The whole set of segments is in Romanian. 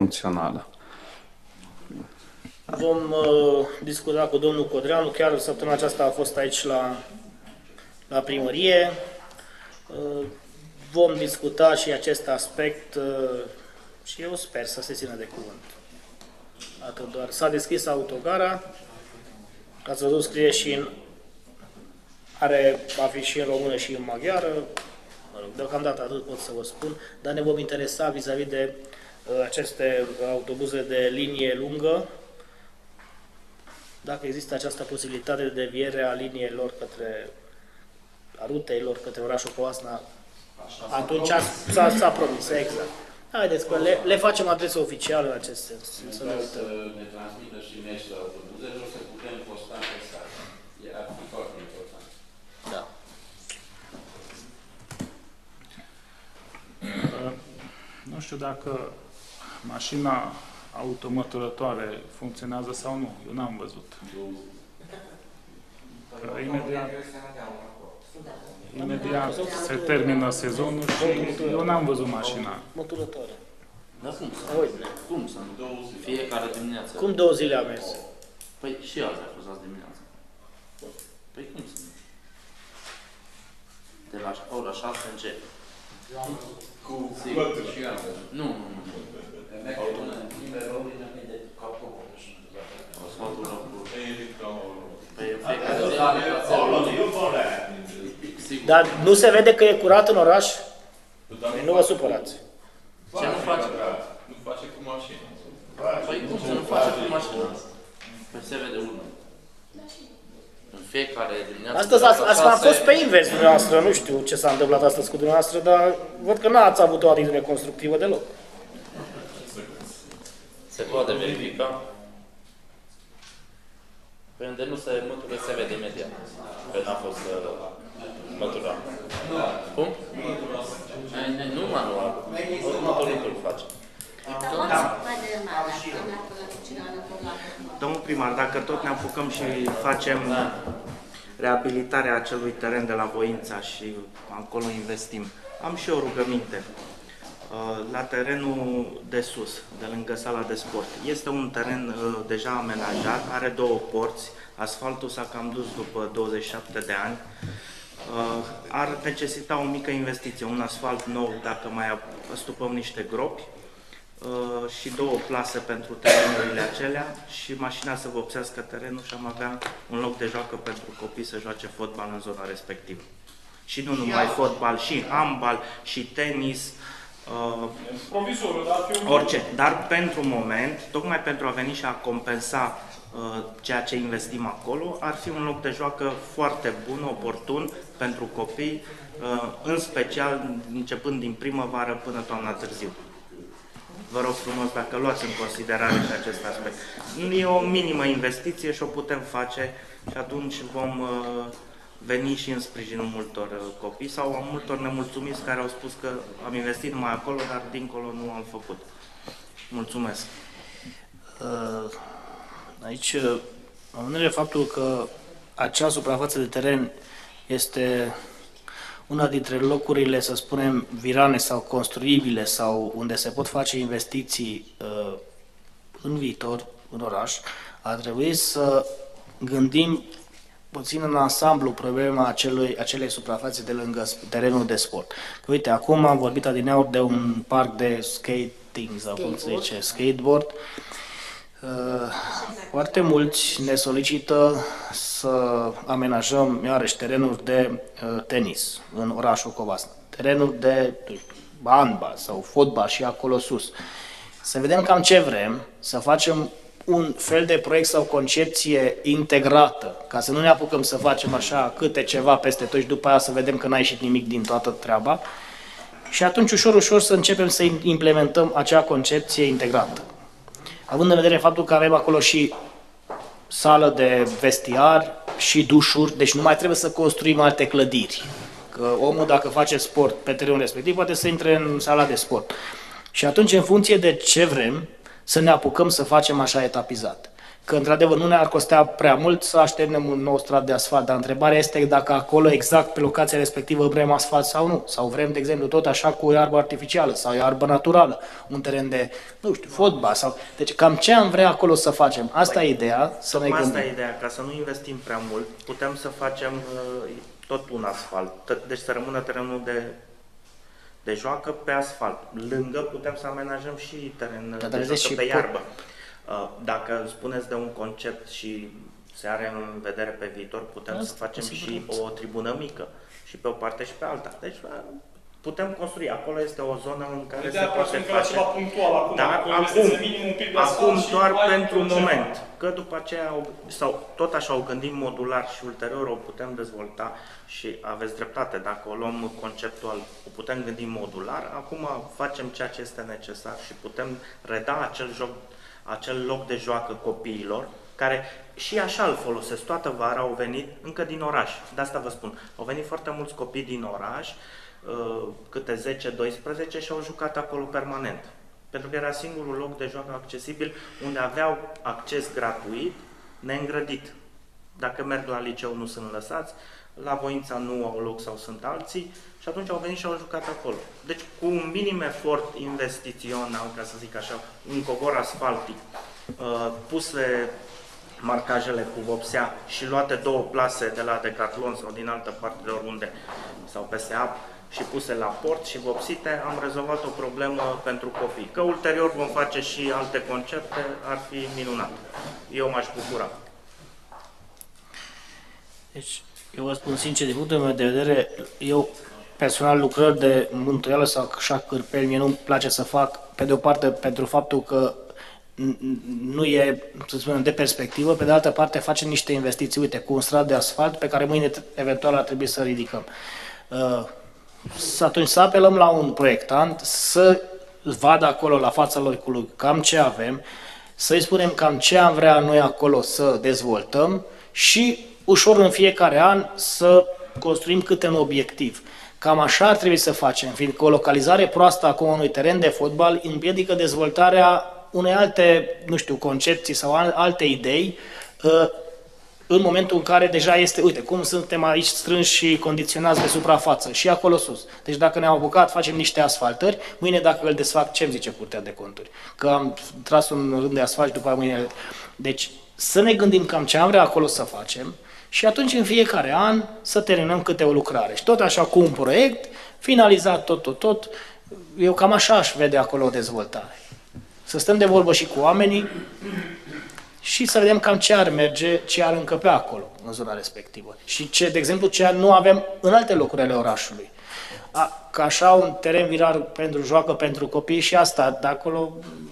funcțională. Vom discuta cu domnul Codreanu, chiar săptămâna aceasta a fost aici la primărie. Vom discuta și acest aspect și eu sper să se țină de cuvânt. Atât doar. S-a deschis autogara, ați văzut, scrie și în, va fi și în română și în maghiară, mă rog, deocamdată atât pot să vă spun, dar ne vom interesa vis-a-vis de aceste autobuze de linie lungă, dacă există această posibilitate de deviere a liniilor a rutelor către orașul Covasna, atunci s-a promis, exact. Haideți că le facem adresă oficială în acest sens. Să ne transmită și meșul autobuzelor să putem posta pe site. Ar fi foarte important. Da. Nu știu dacă mașina automăturătoare funcționează sau nu. Eu n-am văzut. Imediat se termină sezonul și eu n-am văzut mașina. Măturătoare. Dar cum să nu? Fiecare dimineață. Cum 2 zile a mers? Păi și azi a fost azi dimineața. Păi cum să nu? De la ora 6 începe. Cu flături și altă. Nu. Dar nu se vede că e curat în oraș? Nu vă supărați. Ce nu face? Nu face cu mașina. Păi cum să nu face cu mașina? Păi se vede urmă. În fiecare dimineață... Astăzi a fost pe invers dumneavoastră, nu știu ce s-a întâmplat astăzi cu dumneavoastră, dar văd că n-ați avut o atitudine constructivă deloc. Se poate verifica. Pe unde nu se mătură, se vede imediat. Că n-a fost măturat. Cum? Nu manual. Motorul face. Domnul primar, dacă tot ne apucăm și facem reabilitarea acelui teren de la Voința și acolo investim, am și o rugăminte. La terenul de sus, de lângă sala de sport, este un teren deja amenajat, are 2 porți, asfaltul s-a cam dus după 27 de ani. Ar necesita o mică investiție, un asfalt nou dacă mai stupăm niște gropi și 2 plase pentru terenurile acelea și mașina să vopsească terenul și am avea un loc de joacă pentru copii să joace fotbal în zona respectivă. Și nu numai fotbal, și handbal, și tenis, orice. Dar pentru moment, tocmai pentru a veni și a compensa ceea ce investim acolo, ar fi un loc de joacă foarte bun, oportun pentru copii, în special începând din primăvară până toamna târziu. Vă rog frumos dacă luați în considerare și acest aspect. E o minimă investiție și o putem face și atunci vom veni și în sprijinul multor copii sau a multor nemulțumiți care au spus că am investit numai acolo, dar dincolo nu am făcut. Mulțumesc! Aici, în vedere faptul că acea suprafață de teren este una dintre locurile, să spunem, virane sau construibile sau unde se pot face investiții în viitor, în oraș, ar trebui să gândim puțin în ansamblu problema acelei suprafațe de lângă terenul de sport. Că, uite, acum am vorbit adineauri de un parc de skating sau cum se zice, skateboard. Foarte mulți ne solicită să amenajăm iarăși terenuri de tenis în orașul Covasna, terenuri de handbal sau fotbal și acolo sus. Să vedem cam ce vrem, să facem un fel de proiect sau concepție integrată, ca să nu ne apucăm să facem așa câte ceva peste tot și după aia să vedem că n-a ieșit nimic din toată treaba și atunci ușor, ușor să începem să implementăm acea concepție integrată. Având în vedere faptul că avem acolo și sală de vestiar și dușuri, deci nu mai trebuie să construim alte clădiri. Că omul, dacă face sport pe terenul respectiv, poate să intre în sala de sport. Și atunci, în funcție de ce vrem, să ne apucăm să facem așa etapizat. că într-adevăr nu ne-ar costea prea mult să așternem un nou strat de asfalt, dar întrebarea este dacă acolo, exact pe locația respectivă, vrem asfalt sau nu. Sau vrem, de exemplu, tot așa cu o iarbă artificială sau iarbă naturală, un teren de, nu știu, fotbal sau... Deci cam ce am vrea acolo să facem? Asta e ideea, să ne gândim. Asta e ideea, ca să nu investim prea mult, putem să facem tot un asfalt. Deci să rămână terenul de joacă pe asfalt. Lângă putem să amenajăm și teren de joacă și pe iarbă. Dacă spuneți de un concept și se are în vedere pe viitor, putem să facem și o tribună mică și pe o parte și pe alta. Deci putem construi. Acolo este o zonă în care se poate face. Dar acum doar pentru moment. Că după aceea, sau tot așa o gândim modular și ulterior o putem dezvolta și aveți dreptate. Dacă o luăm conceptual, o putem gândi modular. Acum facem ceea ce este necesar și putem reda acel loc de joacă copiilor, care și așa îl folosesc. Toată vara au venit încă din oraș. De asta vă spun. Au venit foarte mulți copii din oraș, câte 10-12 și au jucat acolo permanent. Pentru că era singurul loc de joacă accesibil unde aveau acces gratuit, neîngrădit. Dacă merg la liceu nu sunt lăsați, la Voința nu au loc sau sunt alții și atunci au venit și au jucat acolo. Deci cu un minim efort investițional, ca să zic așa, un covor asfaltic, puse marcajele cu vopsea și luate 2 plase de la Decathlon sau din altă parte de oriunde sau peste apă și puse la port și vopsite, am rezolvat o problemă pentru copii. Că ulterior vom face și alte concepte, ar fi minunat. Eu m-aș bucura. Deci, eu vă spun sincer, din punctul meu de vedere, eu personal lucrări de mântuială sau așa cârpeli, mie nu-mi place să fac, pe de o parte pentru faptul că nu e, să spunem, de perspectivă, pe de altă parte facem niște investiții, uite, cu un strat de asfalt pe care mâine eventual ar trebui să ridicăm. Atunci să apelăm la un proiectant să vadă acolo la fața locului cam ce avem, să-i spunem cam ce am vrea noi acolo să dezvoltăm și ușor în fiecare an să construim câte un obiectiv. Cam așa ar trebui să facem, fiindcă o localizare proastă acum unui teren de fotbal împiedică dezvoltarea unei alte, nu știu, concepții sau alte idei în momentul în care deja este, uite, cum suntem aici strânși și condiționați de suprafață și acolo sus. Deci dacă ne-am apucat, facem niște asfaltări, mâine dacă îl desfac, ce-mi zice Curtea de Conturi? Că am tras un rând de asfalt și după mâine... Deci să ne gândim cam ce am vrea acolo să facem și atunci în fiecare an să terminăm câte o lucrare. Și tot așa cu un proiect, finalizat tot, eu cam așa aș vede acolo o dezvoltare. Să stăm de vorbă și cu oamenii și să vedem cam ce ar merge, ce ar încăpea acolo, în zona respectivă. Și ce, de exemplu, ce nu avem în alte locuri ale orașului. Ca așa un teren viral pentru joacă, pentru copii și asta, de acolo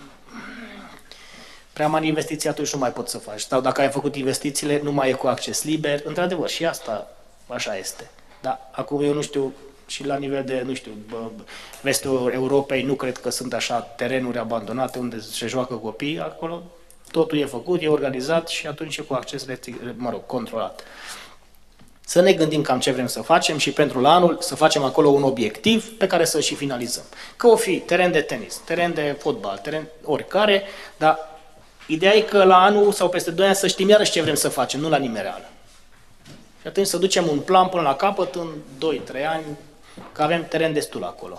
prea mari investiții atunci nu mai poți să faci. Sau dacă ai făcut investițiile, nu mai e cu acces liber. Într-adevăr, și asta așa este. Dar acum eu nu știu, și la nivel de, nu știu, vestul Europei, nu cred că sunt așa terenuri abandonate unde se joacă copii acolo. Totul e făcut, e organizat și atunci e cu acces, controlat. Să ne gândim cam ce vrem să facem și pentru la anul să facem acolo un obiectiv pe care să-l și finalizăm. Că o fi teren de tenis, teren de fotbal, teren oricare, dar ideea e că la anul sau peste 2 ani să știm iarăși ce vrem să facem, nu la nimereală. Și atunci să ducem un plan până la capăt în 2-3 ani, că avem teren destul acolo.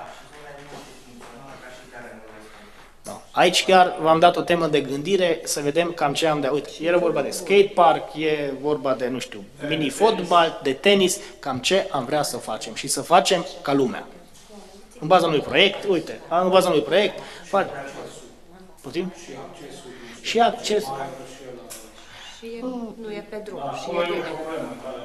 Aici chiar v-am dat o temă de gândire, să vedem cam ce am de... Uite, era vorba de skatepark, e vorba de, nu știu, mini-fotbal, de tenis, cam ce am vrea să facem și să facem ca lumea. În baza unui proiect, uite, în baza unui proiect, puțin? Și acces. Și nu e pe drum. Acolo e o problemă care...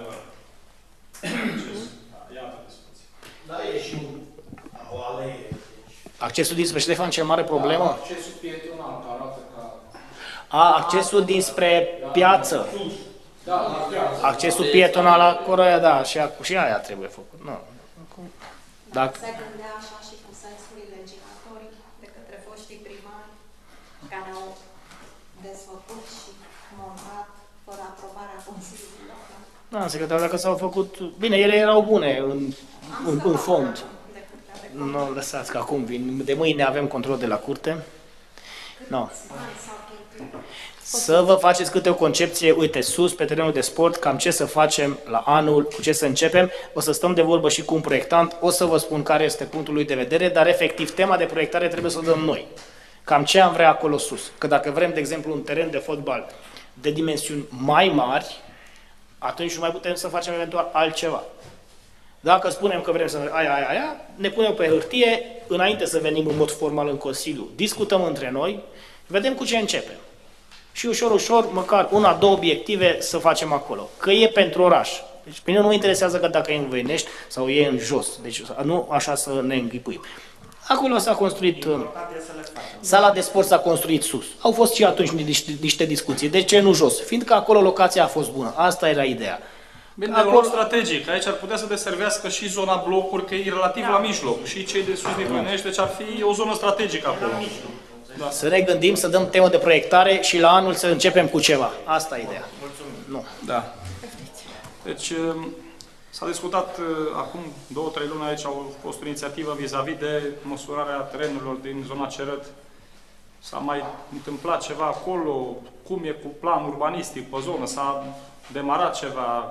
Da, e și o alee. Accesul dinspre Ștefan cel mare problemă? Da, accesul pietonal, care arată ca... Accesul dinspre piață. Da, la piață. Accesul pietonal la Corea, da, și aia trebuie făcut. Nu. Dacă... Se gândea așa și cu sensurile giratorii de către foștii primari care au desfăcut și montat fără aprobarea Consiliului Local. Da, secretar, dacă s-au făcut... Bine, ele erau bune în fond. Nu lăsați că acum vin. De mâine avem control de la curte Nu. Câți bani s-au cheltuit? Să vă faceți câte o concepție, uite, sus, pe terenul de sport, cam ce să facem la anul, cu ce să începem. O să stăm de vorbă și cu un proiectant, o să vă spun care este punctul lui de vedere, dar efectiv tema de proiectare trebuie să o dăm noi. Cam ce am vrea acolo sus. Că dacă vrem, de exemplu, un teren de fotbal de dimensiuni mai mari, atunci nu mai putem să facem eventual altceva. Dacă spunem că vrem să aia, ne punem pe hârtie, înainte să venim în mod formal în Consiliu, discutăm între noi, vedem cu ce începem. Și ușor, ușor, măcar una, două obiective să facem acolo. Că e pentru oraș. Deci pe mine nu mă interesează că dacă e în Voinești sau e în jos. Deci nu așa să ne înghipuim. Acolo s-a construit, sala de sport s-a construit sus. Au fost și atunci niște discuții. De ce nu jos? Fiindcă acolo locația a fost bună. Asta era ideea. Bine, acolo strategic. Aici ar putea să deservească și zona blocuri, că e relativ la mijloc. Și cei de sus din Voinești, deci ar fi o zonă strategică acolo. Da. Să ne gândim, să dăm temă de proiectare și la anul să începem cu ceva. Asta e ideea. Mulțumim. Nu. Da. Deci s-a discutat acum 2-3 luni aici, au fost o inițiativă vis-a-vis de măsurarea terenurilor din zona Cerăt. S-a mai întâmplat ceva acolo, cum e cu plan urbanistic pe zonă, s-a demarat ceva.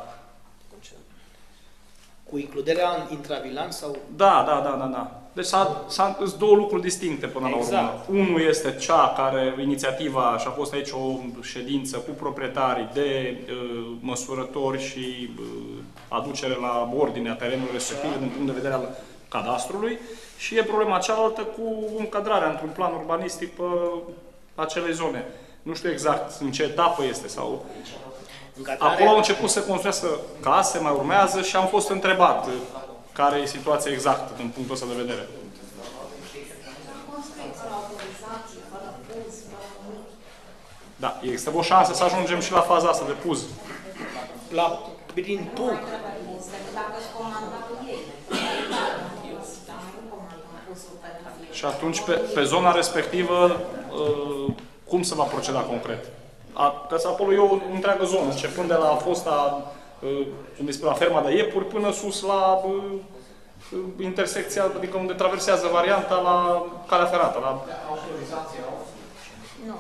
Cu includerea în intravilan sau... Da. Deci sunt două lucruri distincte până la urmă. Unul este cea care, inițiativa, și a fost aici o ședință cu proprietarii de măsurători și aducere la ordine a terenului respective din punct de vedere al cadastrului, și e problema cealaltă cu încadrarea într-un plan urbanistic pe acele zone. Nu știu exact în ce etapă este sau... Acolo au început să construiască case, mai urmează, și am fost întrebat care e situația exactă din punctul ăsta de vedere. Da, există o șansă să ajungem și la faza asta de puz. Prin PUC. Și atunci, pe zona respectivă, cum se va proceda concret? Că acolo e o întreagă zonă, începând de la fosta, cum spune, la ferma de iepuri, până sus la intersecția, adică unde traversează varianta la calea ferată. Nu.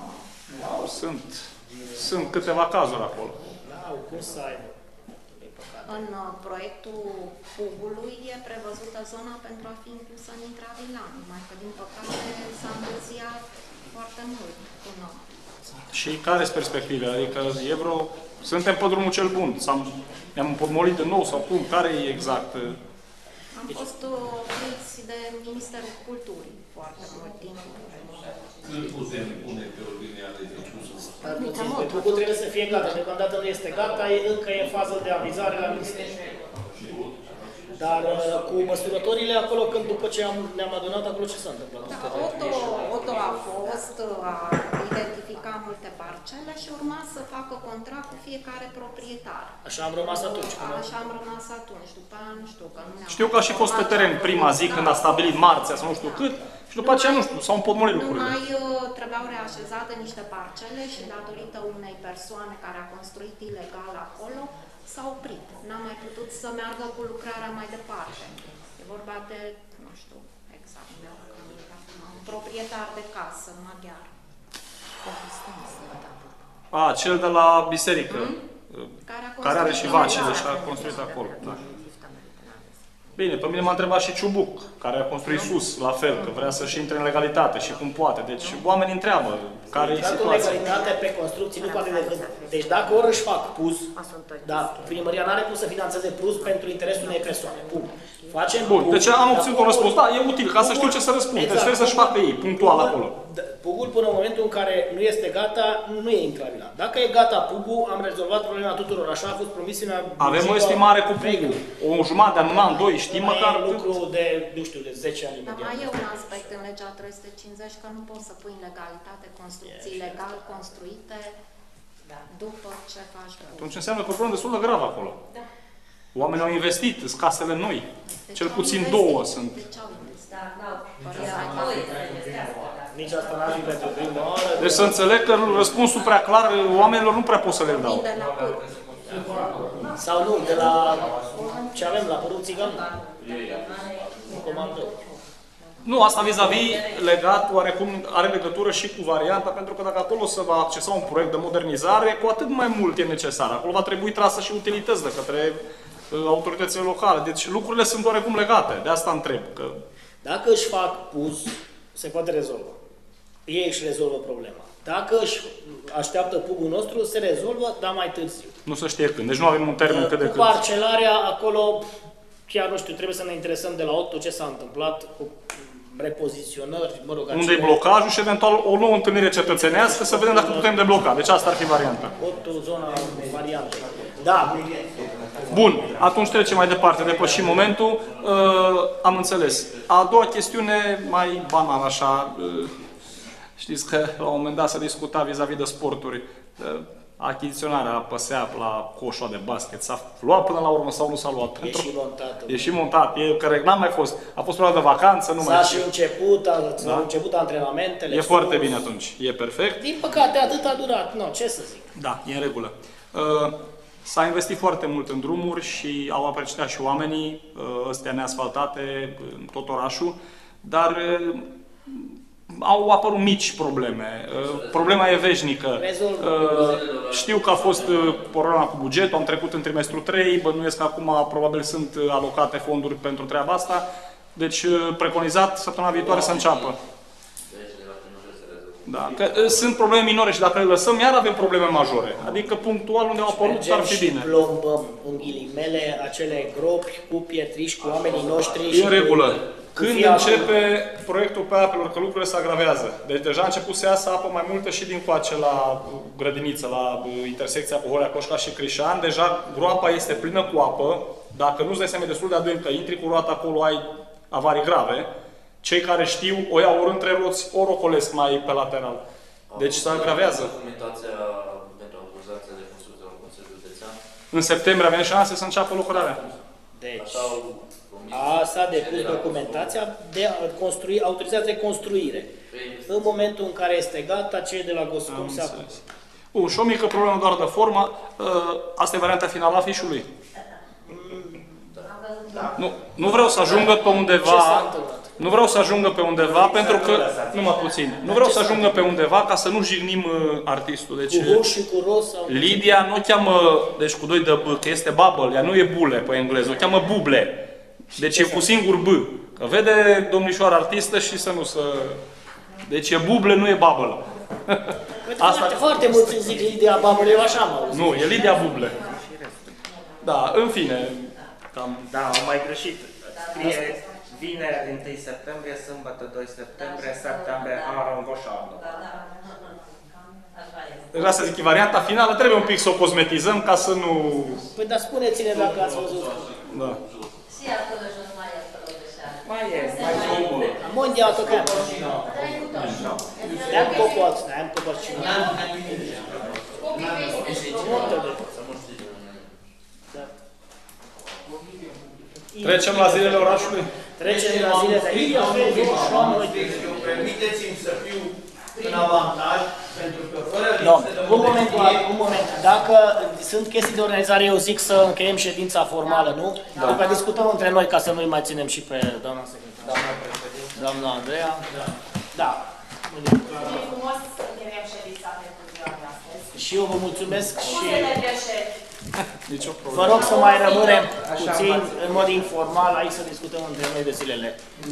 Sunt câteva cazuri acolo. Cum să aibă? În proiectul PUG-ului e prevăzută zona pentru a fi inclusă în intravilan, numai că din păcate s-a întârziat foarte mult până. Și care sunt perspectivele? Adică suntem pe drumul cel bun? Ne-am împotmolit din nou sau cum? Care e exact? Am fost opriți de Ministerul Culturii foarte mult timp. Când putem pune pe ordinea de PUC-ul trebuie să fie gata. Deocamdată nu este gata, încă e în fază de avizare la Minister. Dar cu măsurătorile acolo, când după ce ne-am adunat, acolo ce s-a întâmplat? Da, Otto a fost, a identificat multe parcele și urma să facă contract cu fiecare proprietar. Așa am rămas atunci. Așa am rămas atunci, după aia nu știu, că nu ne-am... Știu că a și fost pe teren prima zi, când a stabilit marțea sau nu știu cât, și după aceea, nu știu, s-au împotmolit lucrurile. Numai trebuiau reașezate niște parcele și datorită unei persoane care a construit ilegal acolo, s-a oprit. N-a mai putut să meargă cu lucrarea mai departe. E vorba de, nu știu exact, un proprietar de casă maghiar. Cel de la biserică, care are și vacile și a construit acolo. Da. Bine, pe mine m-a întrebat și Ciubuc, care a construit sus, la fel, că vrea să-și intre în legalitate și cum poate. Deci oamenii întreabă care e situația. Legalitate pe construcții nu poate decât. Deci dacă ori își fac PUZ, dar primăria n-are cum să finanțeze PUZ pentru interesul unei persoane. Punct. Facem. Bun, deci am obținut un răspuns. Da, e util, ca să știu ce să răspund. Deci trebuie să-și facă ei, punctual acolo. PUG-ul, până în momentul în care nu este gata, nu e intravilan. Dacă e gata PUG-ul, am rezolvat problema tuturor. Așa a fost promisiunea. Avem o estimare cu PUG-ul. O jumătate de an, un an, doi, știm măcar. Lucru de, nu știu, de 10 ani. Dar mai e un aspect în legea 350, că nu poți să pui în legalitate construcții legal construite după ce faci PUG. Atunci înseamnă că o problemă destul de grav acolo. Da. Oamenii au investit, sunt casele noi. Cel puțin două sunt. Deci au investit. Nici asta n-aș fi pentru prima oară. Deci să înțeleg că răspunsul prea clar oamenilor nu prea pot să le dau. Sau nu, de la ce avem, la Părul Țigan. Comandăm. Nu, asta vis-a-vis legat, oarecum are legătură și cu varianta, pentru că dacă acolo se va accesa un proiect de modernizare, cu atât mai mult e necesar. Acolo va trebui trasă și utilități de către autoritățile locale. Deci lucrurile sunt oarecum legate. De asta întreb. Că... Dacă își fac PUZ, se poate rezolva. Ei își rezolvă problema. Dacă își așteaptă PUG-ul nostru, se rezolvă, dar mai târziu. Nu se știe când. Deci nu avem un termen cât de cât. Cu parcelarea, acolo, chiar nu știu, trebuie să ne interesăm de la OTU ce s-a întâmplat cu repoziționări, mă rog... Unde e blocajul și eventual o nouă întâlnire cetățenească să vedem dacă putem debloca. Deci asta ar fi varianta. OTU, zona variantei. Da. Bun, atunci trecem mai departe, depășim momentul. Am înțeles. A doua chestiune, mai banală așa, știți că la un moment dat se discuta vis-a-vis de sporturi. Achiziționarea PSA la coșul de basket s-a luat până la urmă sau nu s-a luat? E și montat. E și montat. E care n-a mai fost. A fost perioada de vacanță, nu mai știu. S-a și început antrenamentele. E foarte bine atunci. E perfect. Din păcate, atât a durat. Nu, ce să zic. Da, e în regulă. S-a investit foarte mult în drumuri și au apreciat și oamenii ăstea neasfaltate în tot orașul, dar au apărut mici probleme. Problema e veșnică. Știu că a fost problema cu bugetul, am trecut în trimestrul 3, bănuiesc că acum probabil sunt alocate fonduri pentru treaba asta, deci preconizat săptămâna viitoare să înceapă. Da, că sunt probleme minore și dacă le lăsăm, iar avem probleme majore. Adică punctual unde au apărut ar fi bine. Plombăm în ghilimele acele gropi cu pietriși, cu oamenii noștri. E în regulă. Când începe proiectul pe apelor, că lucrurile se agravează. Deci deja a început să iasă apă mai multă și din coace la grădiniță, la intersecția cu Horea Coșca și Crișan. Deja groapa este plină cu apă. Dacă nu-ți dai seama destul de adânc că intri cu roata acolo, ai avarii grave. Cei care știu o iau ori între roți, ori ocolesc mai pe lateral. Deci se agravează. Documentația pentru autorizația de construcție la Consiliul Județean? În septembrie avem șanse să înceapă lucrarea. Deci, s-a depus documentația de a construi, autorizația de construire. În momentul în care este gata, cei de la Goscom se apucă. Bun, și o mică problemă doar de formă. Asta e varianta finală a fișului. Nu vreau să ajungă pe undeva. Nu vreau să ajungă pe undeva, pentru că... Numai puțin. Nu vreau să ajungă pe undeva ca să nu jignim artistul. Deci, cu roșu și cu roz sau... Lidia nu o cheamă, deci cu 2 de B, că este bubble, ea nu e bule pe engleză, o cheamă buble. Deci e cu singur B. Că vede domnișoara artistă și să nu să... Deci e buble, nu e bubble. Asta... Foarte mulți zic Lidia Bubble, eu așa mă auzi. Nu, e Lidia Buble. Da, în fine. Cam... Da, am mai greșit. Scrie vineri 1 septembrie, sâmbătă 2 septembrie, septembrie, Arangoșală. Deci asta zic, varianta finală trebuie un pic să o cosmetizăm ca să nu... Păi dar spuneți-ne dacă ați văzut. Da. Mai e, mai e. Mondial tocam. Ne-am copoați, ne-am copoați. Trecem la zilele orașului? Trecem la zilele orașului. Permiteți-mi să fiu în avantaj, pentru că fără Un moment. Dacă sunt chestii de organizare, eu zic să încheiem ședința formală, nu? Da. Pentru că discutăm între noi ca să nu-i mai ținem și pe doamna secretară. Doamna Andreea. Da. Frumos să încheiem ședința pentru ziua de astăzi. Și eu vă mulțumesc și... Nicio problemă. Vă rog să mai rămânem puțin, în mod informal, aici să discutăm între noi de zilele.